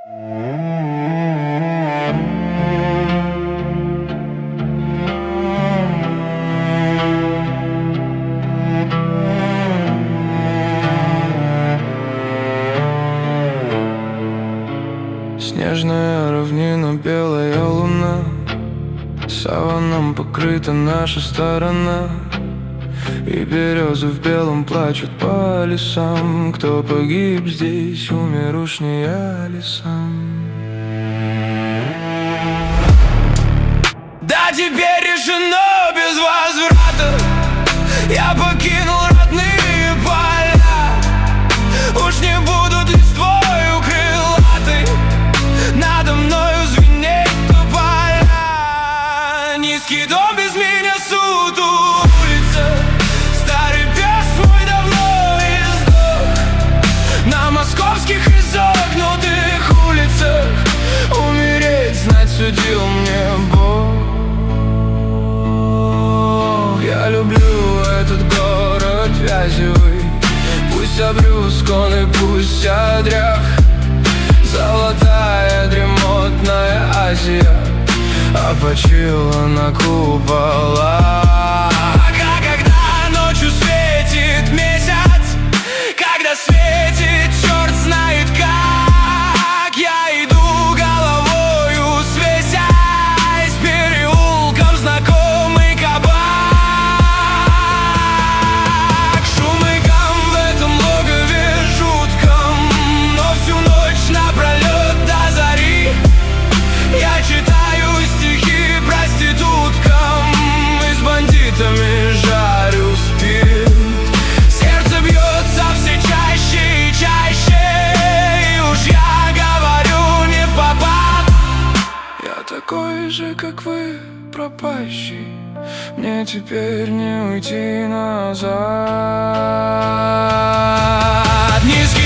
Снежная равнина, белая луна, саваном покрыта наша сторона. И березы в белом плачут по лесам. Кто погиб здесь, умер уж не я ли сам. Да, теперь решено без возврата. Я покинул родные поля. Уж не будут листвою крылатой надо мною звенеть тополя. Низкий дом без меня сутулится. Старый пес мой давно издох. На московских изогнутых улицах умереть, знать, судил мне Бог. Я люблю этот город вязевый. Пусть обрюзган и пусть одрях. Золотая дремотная Азия опочила на куполах. Когда ночью светит месяц, когда светит черт знает как, я иду головою свесясь переулком знакомый кабак. Шум и гам в этом логове жутком, но всю ночь напролет до зари я читаю стихи проституткам и с бандитами жарю спирт. Сердце бьется все чаще и чаще, и уж я говорю не впопад. Я такой же, как вы, пропащий, мне теперь не уйти назад.